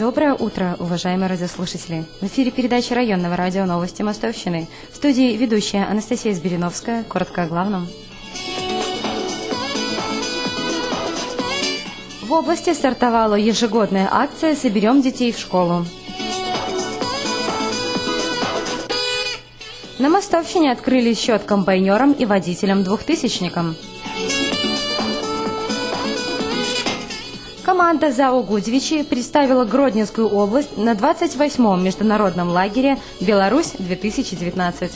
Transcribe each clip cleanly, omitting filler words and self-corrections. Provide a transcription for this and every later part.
Доброе утро, уважаемые радиослушатели! В эфире передача районного радио «Новости Мостовщины». В студии ведущая Анастасия Збириновская. Коротко о главном. В области стартовала ежегодная акция «Соберем детей в школу». На Мостовщине открыли счет комбайнерам и водителям-двухтысячникам. Команда ЗАО «Гудзичи» представила Гродненскую область на 28-м международном лагере «Беларусь-2019».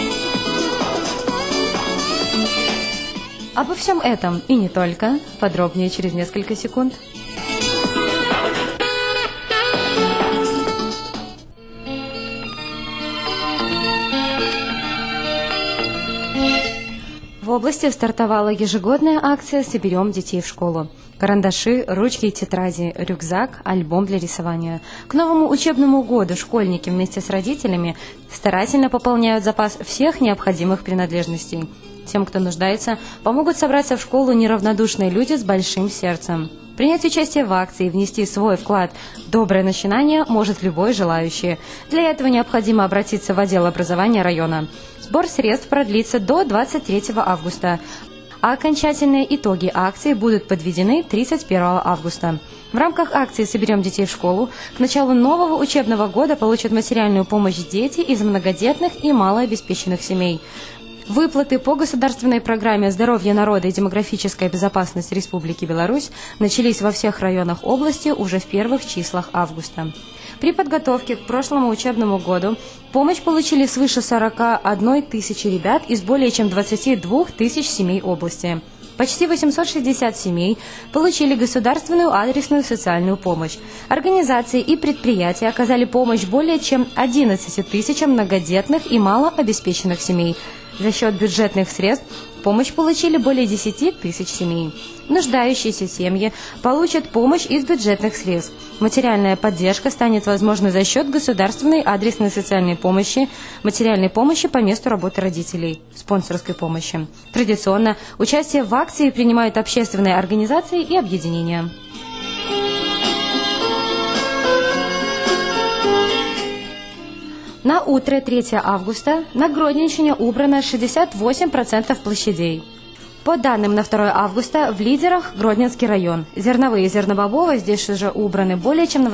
Обо всем этом и не только. Подробнее через несколько секунд. В области стартовала ежегодная акция «Соберем детей в школу». Карандаши, ручки и тетради, рюкзак, альбом для рисования. К новому учебному году школьники вместе с родителями старательно пополняют запас всех необходимых принадлежностей. Тем, кто нуждается, помогут собраться в школу неравнодушные люди с большим сердцем. Принять участие в акции и внести свой вклад в доброе начинание может любой желающий. Для этого необходимо обратиться в отдел образования района. Сбор средств продлится до 23 августа. А окончательные итоги акции будут подведены 31 августа. В рамках акции «Соберем детей в школу» к началу нового учебного года получат материальную помощь дети из многодетных и малообеспеченных семей. Выплаты по государственной программе «Здоровье народа и демографическая безопасность Республики Беларусь» начались во всех районах области уже в первых числах августа. При подготовке к прошлому учебному году помощь получили свыше 41 тысячи ребят из более чем 22 тысяч семей области. Почти 860 семей получили государственную адресную социальную помощь. Организации и предприятия оказали помощь более чем 11 тысячам многодетных и малообеспеченных семей. За счет бюджетных средств помощь получили более 10 тысяч семей. Нуждающиеся семьи получат помощь из бюджетных средств. Материальная поддержка станет возможной за счет государственной адресной социальной помощи, материальной помощи по месту работы родителей, спонсорской помощи. Традиционно участие в акции принимают общественные организации и объединения. На утро 3 августа на Гродненщине убрано 68% площадей. По данным на 2 августа в лидерах Гродненский район. Зерновые и зернобобовые здесь уже убраны более чем на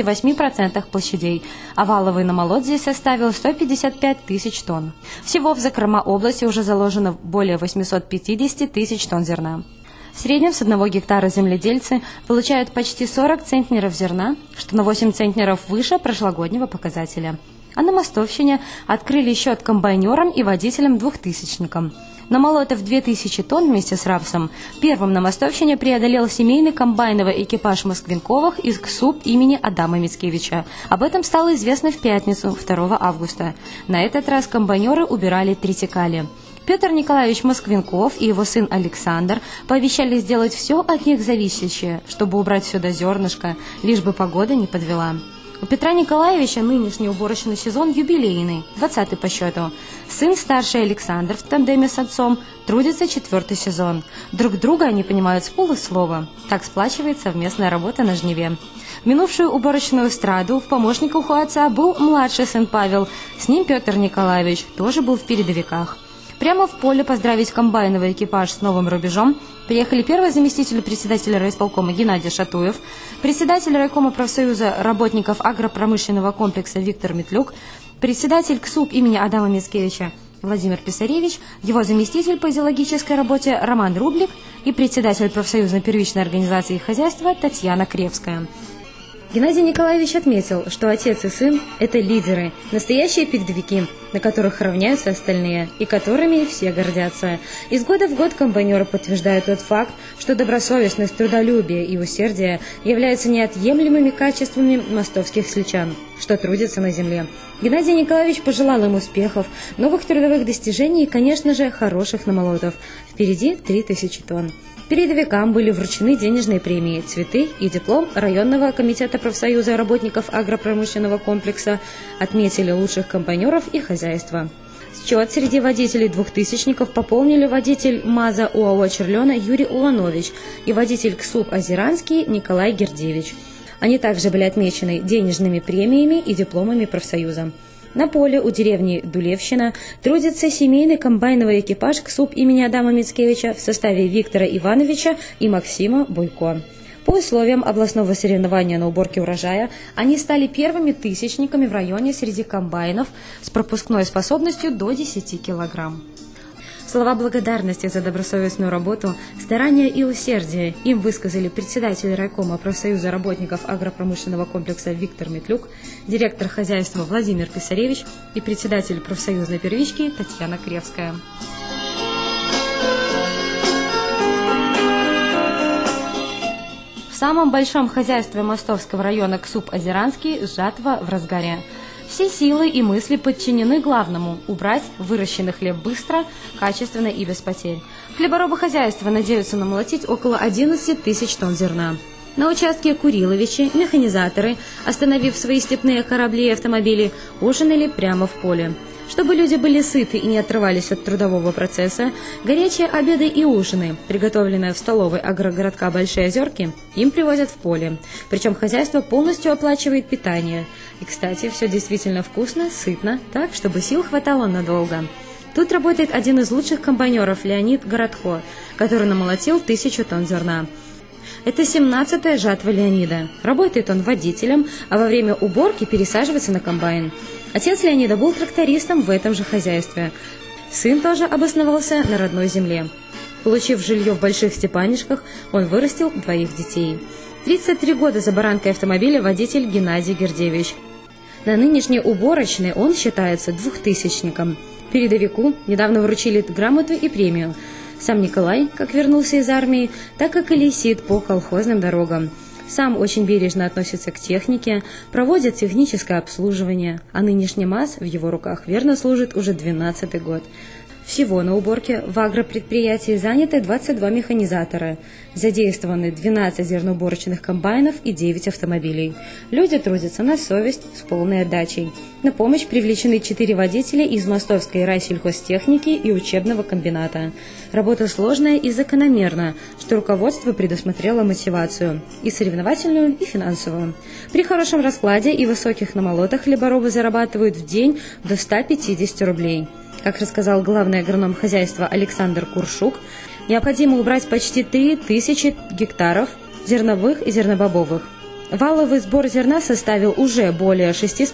88% площадей, а валовый намолот здесь составил 155 тысяч тонн. Всего в закрома области уже заложено более 850 тысяч тонн зерна. В среднем с 1 гектара земледельцы получают почти 40 центнеров зерна, что на 8 центнеров выше прошлогоднего показателя. А на Мостовщине открыли счет комбайнерам и водителям-двухтысячникам. Намолотов 2000 тонн вместе с рапсом, первым на Мостовщине преодолел семейный комбайновый экипаж Москвинковых из КСУП имени Адама Мицкевича. Об этом стало известно в пятницу, 2 августа. На этот раз комбайнеры убирали тритикали. Петр Николаевич Москвинков и его сын Александр пообещали сделать все от них зависящее, чтобы убрать все до зернышка, лишь бы погода не подвела. У Петра Николаевича нынешний уборочный сезон юбилейный, 20-й по счету. Сын старший Александр в тандеме с отцом трудится 4-й сезон. Друг друга они понимают с полуслова. Так сплачивает совместная работа на жниве. В минувшую уборочную эстраду в помощниках у отца был младший сын Павел. С ним Петр Николаевич тоже был в передовиках. Прямо в поле поздравить комбайновый экипаж с новым рубежом приехали первый заместитель председателя райисполкома Геннадий Шатуев, председатель райкома профсоюза работников агропромышленного комплекса Виктор Метлюк, председатель КСУП имени Адама Мицкевича Владимир Писаревич, его заместитель по идеологической работе Роман Рублик и председатель профсоюзной первичной организации и хозяйства Татьяна Кревская. Геннадий Николаевич отметил, что отец и сын – это лидеры, настоящие передовики, на которых равняются остальные и которыми все гордятся. Из года в год комбайнеры подтверждают тот факт, что добросовестность, трудолюбие и усердие являются неотъемлемыми качествами мостовских сельчан, что трудятся на земле. Геннадий Николаевич пожелал им успехов, новых трудовых достижений и, конечно же, хороших намолотов. Впереди 3000 тонн. Передовикам были вручены денежные премии, цветы и диплом районного комитета профсоюза работников агропромышленного комплекса, отметили лучших комбайнеров и хозяйства. Счет среди водителей-двухтысячников пополнили водитель МАЗа УАО «Черлена» Юрий Уланович и водитель КСУП «Озеранский» Николай Гердевич. Они также были отмечены денежными премиями и дипломами профсоюза. На поле у деревни Дулевщина трудится семейный комбайновый экипаж КСУП имени Адама Мицкевича в составе Виктора Ивановича и Максима Бойко. По условиям областного соревнования на уборке урожая, они стали первыми тысячниками в районе среди комбайнов с пропускной способностью до 10 килограмм. Слова благодарности за добросовестную работу, старания и усердие им высказали председатель райкома профсоюза работников агропромышленного комплекса Виктор Метлюк, директор хозяйства Владимир Писаревич и председатель профсоюзной первички Татьяна Кревская. В самом большом хозяйстве Мостовского района КСУП Озеранский жатва в разгаре. Все силы и мысли подчинены главному – убрать выращенный хлеб быстро, качественно и без потерь. Хлеборобы хозяйства надеются намолотить около 11 тысяч тонн зерна. На участке Куриловичи механизаторы, остановив свои степные корабли и автомобили, ужинали прямо в поле. Чтобы люди были сыты и не отрывались от трудового процесса, горячие обеды и ужины, приготовленные в столовой агрогородка Большие Озерки, им привозят в поле. Причем хозяйство полностью оплачивает питание. И, кстати, все действительно вкусно, сытно, так, чтобы сил хватало надолго. Тут работает один из лучших комбайнеров Леонид Городко, который намолотил 1000 тонн зерна. Это 17-я жатва Леонида. Работает он водителем, а во время уборки пересаживается на комбайн. Отец Леонида был трактористом в этом же хозяйстве. Сын тоже обосновался на родной земле. Получив жилье в Больших Степанишках, он вырастил 2 детей. 33 года за баранкой автомобиля водитель Геннадий Гердевич. На нынешней уборочной он считается двухтысячником. Передовику недавно вручили грамоту и премию. Сам Николай, как вернулся из армии, так и колесит по колхозным дорогам. Сам очень бережно относится к технике, проводит техническое обслуживание, а нынешний МАЗ в его руках верно служит уже 12-й год. Всего на уборке в агропредприятии заняты 22 механизатора, задействованы 12 зерноуборочных комбайнов и 9 автомобилей. Люди трудятся на совесть с полной отдачей. На помощь привлечены 4 водителя из Мостовской райсельхозтехники и учебного комбината. Работа сложная и закономерна, что руководство предусмотрело мотивацию и соревновательную, и финансовую. При хорошем раскладе и высоких намолотах хлеборобы зарабатывают в день до 150 рублей. Как рассказал главный агроном хозяйства Александр Куршук, необходимо убрать почти 3000 гектаров зерновых и зернобобовых. Валовый сбор зерна составил уже более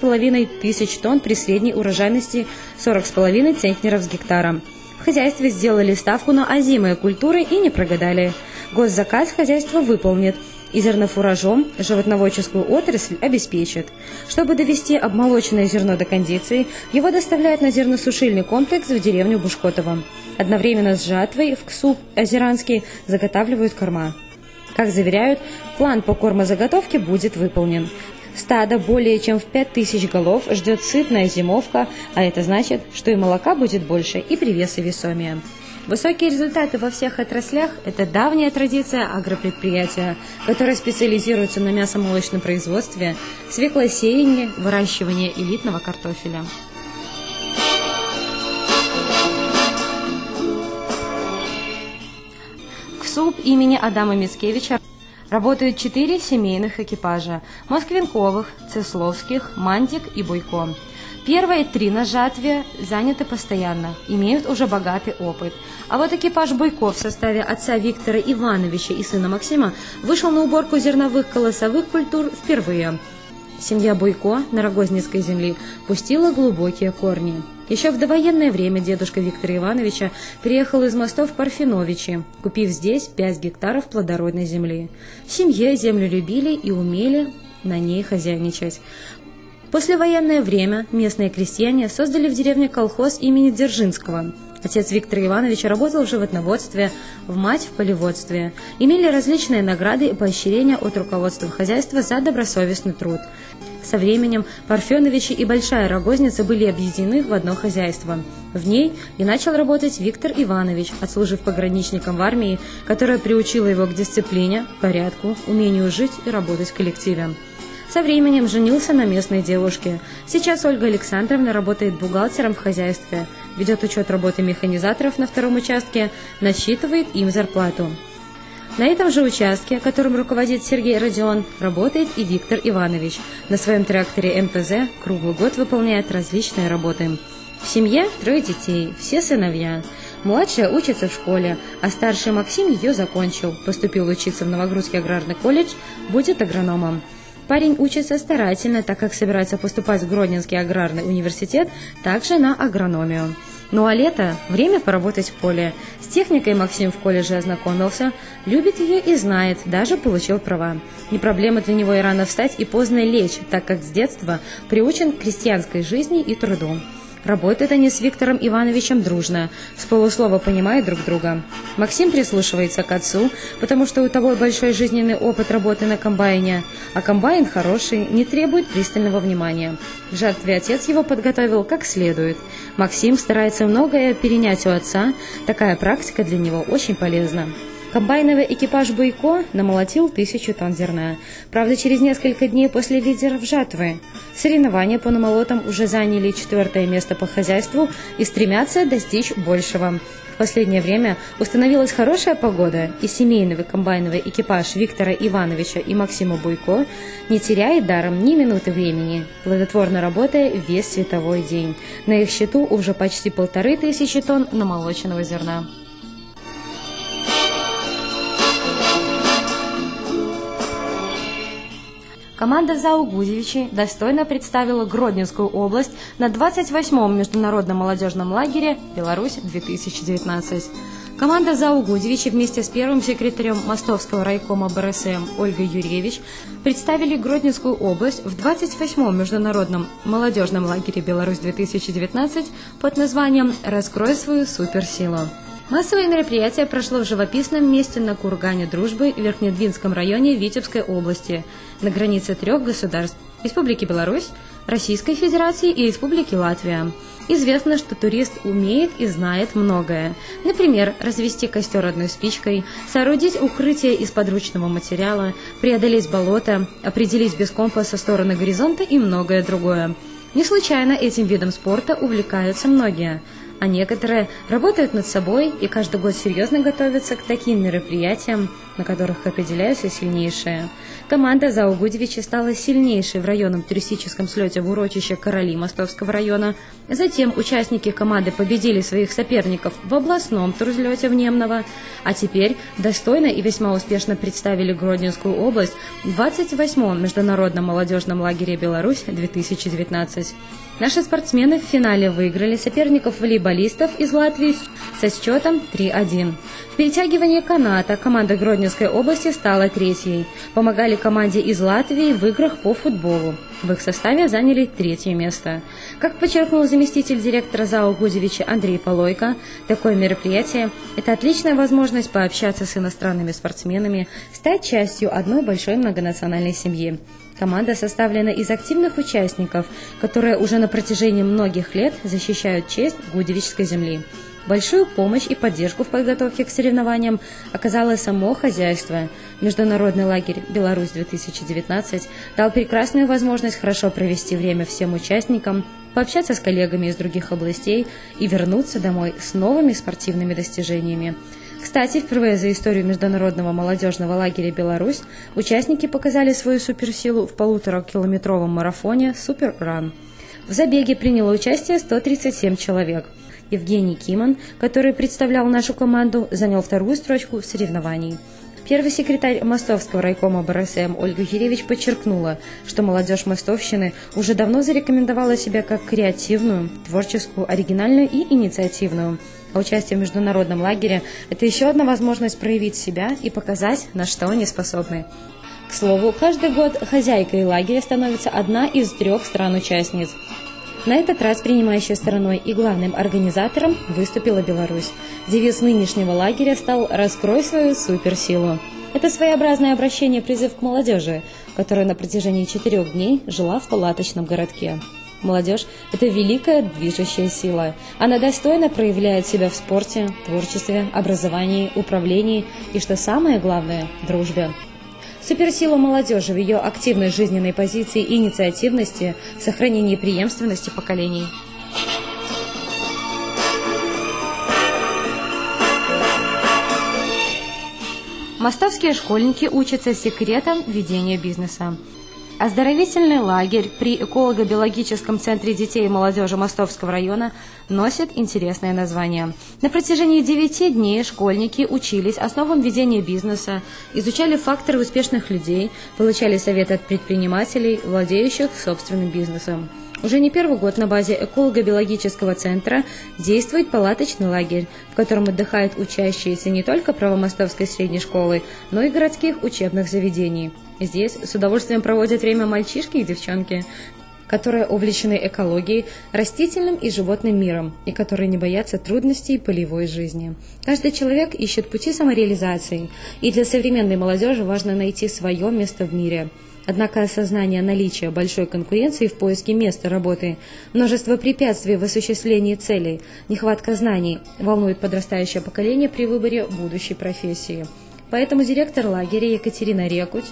6500 тонн при средней урожайности 40,5 центнеров с гектара. В хозяйстве сделали ставку на озимые культуры и не прогадали. Госзаказ хозяйство выполнит и зернофуражом животноводческую отрасль обеспечит. Чтобы довести обмолоченное зерно до кондиции, его доставляют на зерносушильный комплекс в деревню Бушкотово. Одновременно с жатвой в КСУП Озеранский заготавливают корма. Как заверяют, план по кормозаготовке будет выполнен. Стадо более чем в 5000 голов ждет сытная зимовка, а это значит, что и молока будет больше, и привесы весомее. Высокие результаты во всех отраслях – это давняя традиция агропредприятия, которое специализируется на мясомолочном производстве, свеклосеянии, выращивании элитного картофеля. В КСУП имени Адама Мицкевича работают 4 семейных экипажа – Москвинковых, Цесловских, Мандик и Бойко. Первые 3 на жатве заняты постоянно, имеют уже богатый опыт. А вот экипаж Бойко в составе отца Виктора Ивановича и сына Максима вышел на уборку зерновых колосовых культур впервые. Семья Бойко на Рогозницкой земле пустила глубокие корни. Еще в довоенное время дедушка Виктора Ивановича переехал из Мостов в Парфеновичи, купив здесь 5 гектаров плодородной земли. В семье землю любили и умели на ней хозяйничать. В послевоенное время местные крестьяне создали в деревне колхоз имени Дзержинского. Отец Виктора Ивановича работал в животноводстве, мать в полеводстве. Имели различные награды и поощрения от руководства хозяйства за добросовестный труд. Со временем Парфеновичи и Большая Рогозница были объединены в одно хозяйство. В ней и начал работать Виктор Иванович, отслужив пограничником в армии, которая приучила его к дисциплине, порядку, умению жить и работать в коллективе. Со временем женился на местной девушке. Сейчас Ольга Александровна работает бухгалтером в хозяйстве, ведет учет работы механизаторов на 2-м участке, насчитывает им зарплату. На этом же участке, которым руководит Сергей Родион, работает и Виктор Иванович. На своем тракторе МПЗ круглый год выполняет различные работы. В семье 3 детей, все сыновья. Младшая учится в школе, а старший Максим ее закончил, поступил учиться в Новогрудский аграрный колледж, будет агрономом. Парень учится старательно, так как собирается поступать в Гродненский аграрный университет, также на агрономию. Ну а лето – время поработать в поле. С техникой Максим в колледже ознакомился, любит ее и знает, даже получил права. Не проблема для него и рано встать, и поздно лечь, так как с детства приучен к крестьянской жизни и труду. Работают они с Виктором Ивановичем дружно, с полуслова понимают друг друга. Максим прислушивается к отцу, потому что у того большой жизненный опыт работы на комбайне, а комбайн хороший, не требует пристального внимания. К жатве отец его подготовил как следует. Максим старается многое перенять у отца, такая практика для него очень полезна. Комбайновый экипаж «Буйко» намолотил 1000 тонн зерна. Правда, через несколько дней после лидеров жатвы. Соревнования по намолотам уже заняли 4-е место по хозяйству и стремятся достичь большего. В последнее время установилась хорошая погода, и семейный комбайновый экипаж Виктора Ивановича и Максима Буйко не теряет даром ни минуты времени, плодотворно работая весь световой день. На их счету уже почти 1500 тонн намолоченного зерна. Команда ЗАО «Гудевичи» достойно представила Гродненскую область на 28-м международном молодежном лагере «Беларусь-2019». Команда ЗАО «Гудевичи» вместе с первым секретарем Мостовского райкома БРСМ Ольгой Юрьевич представили Гродненскую область в 28-м международном молодежном лагере «Беларусь-2019» под названием «Раскрой свою суперсилу». Массовое мероприятие прошло в живописном месте на кургане Дружбы в Верхнедвинском районе Витебской области, на границе 3 государств – Республики Беларусь, Российской Федерации и Республики Латвия. Известно, что турист умеет и знает многое. Например, развести костер одной спичкой, соорудить укрытие из подручного материала, преодолеть болото, определить без компаса стороны горизонта и многое другое. Не случайно этим видом спорта увлекаются многие, а некоторые работают над собой и каждый год серьезно готовятся к таким мероприятиям, на которых определяются сильнейшие. Команда ЗАО «Гудевичи» стала сильнейшей в районном туристическом слете в урочище «Короли» Мостовского района. Затем участники команды победили своих соперников в областном турслете в Немново, а теперь достойно и весьма успешно представили Гродненскую область в 28-м международном молодежном лагере «Беларусь-2019». Наши спортсмены в финале выиграли соперников волейболистов из Латвии со счетом 3-1. В перетягивании каната команда Гродненской области стала 3-й. Помогали команде из Латвии в играх по футболу. В их составе заняли 3-е место. Как подчеркнул заместитель директора ЗАО «Гудевичи» Андрей Полойко, такое мероприятие – это отличная возможность пообщаться с иностранными спортсменами, стать частью одной большой многонациональной семьи. Команда составлена из активных участников, которые уже на протяжении многих лет защищают честь гудевичской земли. Большую помощь и поддержку в подготовке к соревнованиям оказало само хозяйство. Международный лагерь «Беларусь-2019» дал прекрасную возможность хорошо провести время всем участникам, пообщаться с коллегами из других областей и вернуться домой с новыми спортивными достижениями. Кстати, впервые за историю международного молодежного лагеря «Беларусь» участники показали свою суперсилу в 1,5-километровом марафоне «Супер-ран». В забеге приняло участие 137 человек. Евгений Киман, который представлял нашу команду, занял 2-ю строчку соревнований. Первый секретарь Мостовского райкома БРСМ Ольга Юрьевич подчеркнула, что молодежь Мостовщины уже давно зарекомендовала себя как креативную, творческую, оригинальную и инициативную. А участие в международном лагере – это еще одна возможность проявить себя и показать, на что они способны. К слову, каждый год хозяйкой лагеря становится одна из 3 стран-участниц. На этот раз принимающей стороной и главным организатором выступила Беларусь. Девиз нынешнего лагеря стал «Раскрой свою суперсилу». Это своеобразное обращение-призыв к молодежи, которая на протяжении 4 дней жила в палаточном городке. Молодежь – это великая движущая сила. Она достойно проявляет себя в спорте, творчестве, образовании, управлении и, что самое главное, дружбе. Суперсила молодежи в ее активной жизненной позиции и инициативности, сохранении преемственности поколений. Мостовские школьники учатся секретам ведения бизнеса. Оздоровительный лагерь при эколого-биологическом центре детей и молодежи Мостовского района носит интересное название. На протяжении 9 дней школьники учились основам ведения бизнеса, изучали факторы успешных людей, получали советы от предпринимателей, владеющих собственным бизнесом. Уже не первый год на базе эколого-биологического центра действует палаточный лагерь, в котором отдыхают учащиеся не только Правомостовской средней школы, но и городских учебных заведений. Здесь с удовольствием проводят время мальчишки и девчонки, которые увлечены экологией, растительным и животным миром, и которые не боятся трудностей полевой жизни. Каждый человек ищет пути самореализации, и для современной молодежи важно найти свое место в мире. Однако осознание наличия большой конкуренции в поиске места работы, множество препятствий в осуществлении целей, нехватка знаний волнует подрастающее поколение при выборе будущей профессии. Поэтому директор лагеря Екатерина Рекуть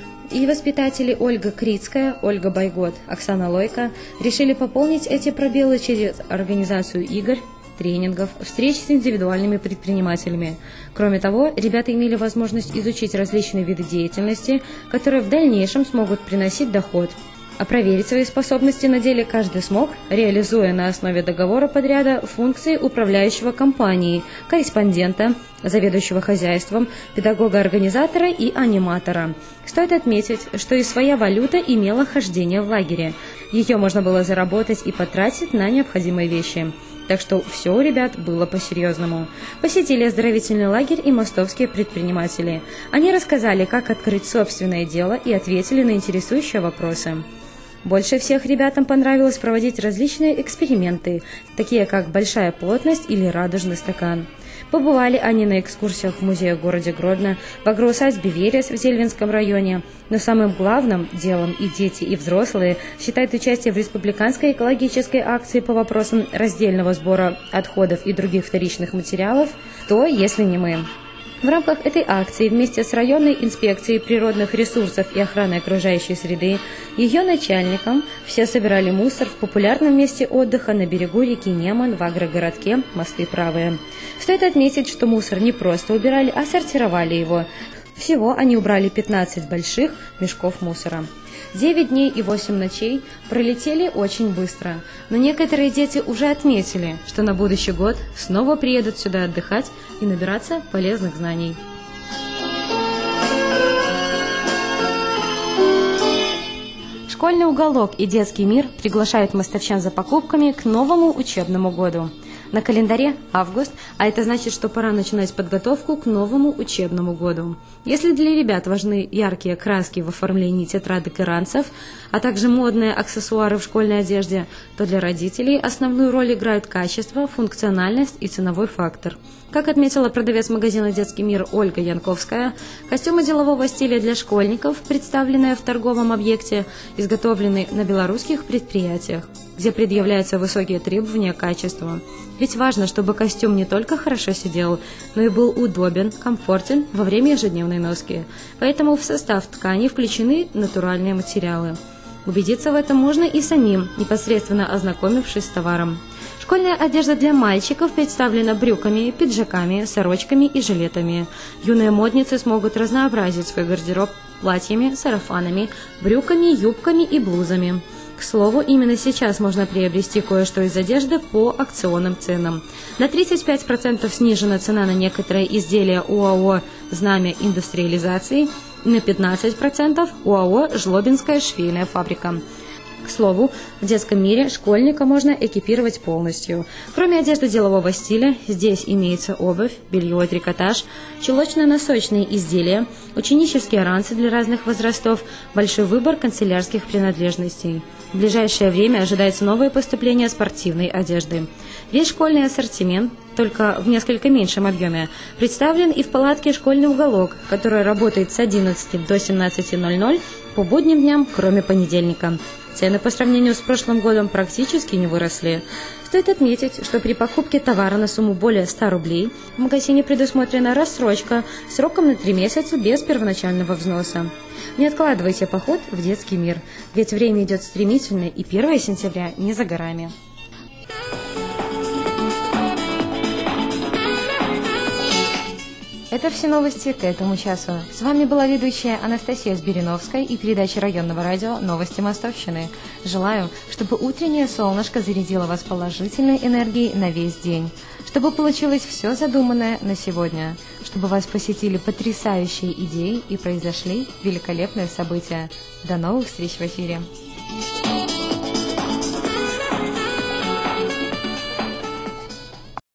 и воспитатели Ольга Крицкая, Ольга Байгот, Оксана Лойко решили пополнить эти пробелы через организацию игр, тренингов, встреч с индивидуальными предпринимателями. Кроме того, ребята имели возможность изучить различные виды деятельности, которые в дальнейшем смогут приносить доход. А проверить свои способности на деле каждый смог, реализуя на основе договора подряда функции управляющего компанией, корреспондента, заведующего хозяйством, педагога-организатора и аниматора. Стоит отметить, что и своя валюта имела хождение в лагере. Ее можно было заработать и потратить на необходимые вещи. Так что все у ребят было по-серьезному. Посетили оздоровительный лагерь и мостовские предприниматели. Они рассказали, как открыть собственное дело, и ответили на интересующие вопросы. Больше всех ребятам понравилось проводить различные эксперименты, такие как большая плотность или радужный стакан. Побывали они на экскурсиях в музее в городе Гродно, в агроусадьбе «Верес» в Зельвинском районе. Но самым главным делом и дети, и взрослые считают участие в республиканской экологической акции по вопросам раздельного сбора отходов и других вторичных материалов «Кто, если не мы?». В рамках этой акции вместе с районной инспекцией природных ресурсов и охраной окружающей среды, ее начальником, все собирали мусор в популярном месте отдыха на берегу реки Неман в агрогородке Мосты Правые. Стоит отметить, что мусор не просто убирали, а сортировали его. Всего они убрали 15 больших мешков мусора. 9 дней и 8 ночей пролетели очень быстро, но некоторые дети уже отметили, что на будущий год снова приедут сюда отдыхать и набираться полезных знаний. Школьный уголок и детский мир приглашают мостовчан за покупками к новому учебному году. На календаре август, а это значит, что пора начинать подготовку к новому учебному году. Если для ребят важны яркие краски в оформлении тетрадок и ранцев, а также модные аксессуары в школьной одежде, то для родителей основную роль играют качество, функциональность и ценовой фактор. Как отметила продавец магазина «Детский мир» Ольга Янковская, костюмы делового стиля для школьников, представленные в торговом объекте, изготовлены на белорусских предприятиях, где предъявляются высокие требования к качеству. Ведь важно, чтобы костюм не только хорошо сидел, но и был удобен, комфортен во время ежедневной носки. Поэтому в состав ткани включены натуральные материалы. Убедиться в этом можно и самим, непосредственно ознакомившись с товаром. Школьная одежда для мальчиков представлена брюками, пиджаками, сорочками и жилетами. Юные модницы смогут разнообразить свой гардероб платьями, сарафанами, брюками, юбками и блузами. К слову, именно сейчас можно приобрести кое-что из одежды по акционным ценам. На 35% снижена цена на некоторые изделия ОАО «Знамя индустриализации», на 15% ОАО «Жлобинская швейная фабрика». К слову, в детском мире школьника можно экипировать полностью. Кроме одежды делового стиля, здесь имеется обувь, белье и трикотаж, чулочно-носочные изделия, ученические ранцы для разных возрастов, большой выбор канцелярских принадлежностей. В ближайшее время ожидается новое поступление спортивной одежды. Весь школьный ассортимент, только в несколько меньшем объеме, представлен и в палатке «Школьный уголок», которая работает с 11 до 17:00 по будним дням, кроме понедельника. Цены по сравнению с прошлым годом практически не выросли. Стоит отметить, что при покупке товара на сумму более 100 рублей в магазине предусмотрена рассрочка сроком на 3 месяца без первоначального взноса. Не откладывайте поход в детский мир, ведь время идет стремительно, и 1 сентября не за горами. Это все новости к этому часу. С вами была ведущая Анастасия Сбериновская и передача районного радио «Новости Мостовщины». Желаю, чтобы утреннее солнышко зарядило вас положительной энергией на весь день, чтобы получилось все задуманное на сегодня, чтобы вас посетили потрясающие идеи и произошли великолепные события. До новых встреч в эфире!